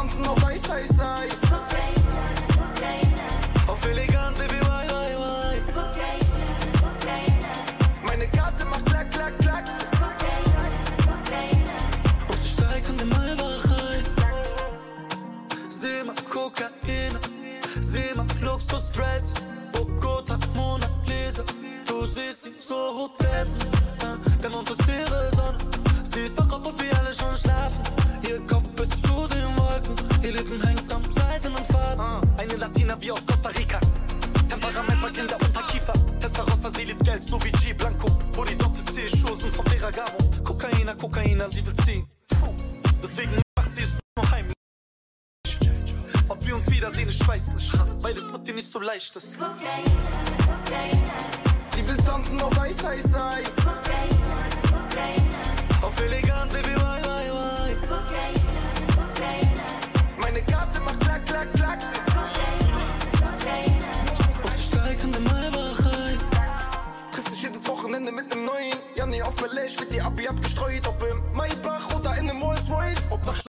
tanzen auf Eis, Eis, Eis. Auf elegant, Baby, why, why, why. Meine Karte macht klack, klack, klack. Und sie steigt in den Maybach ein. Sieh mal Kokain, sieh mal Luxus-Dresses, Bogota, Mona Lisa. Du siehst sie so rot glänzen, der Mond ist ihre Sonne. Sie ist wach, obwohl wir alle schon schlafen. Ihr Kopf bis zu den Wolken, ihr Lippen hängt am seidenen Faden. Eine Latina wie aus Costa Rica, Temperament war in der Unterkiefer. Testarossa, sie liebt Geld, so wie G Blanco. Wo die Doppel-C-Schuhe sind vom Ferragamo. Kokaina, Kokaina, sie will ziehen. Deswegen macht sie es nur heimlich. Ob wir uns wiedersehen, ich weiß nicht, weil es mit dir nicht so leicht ist. Sie will tanzen auf Eis, Eis, Eis. Auf elegant, Baby, why, why, why. Meine Karte macht klack, klack, klack. Und sie steigt in den Maybach ein. Trifft sich jedes Wochenende mit nem neuen. Ja, nee, auf Malay wird die Abi abgestreut. Ob im Maybach oder in nem Rolls Royce. Ob nach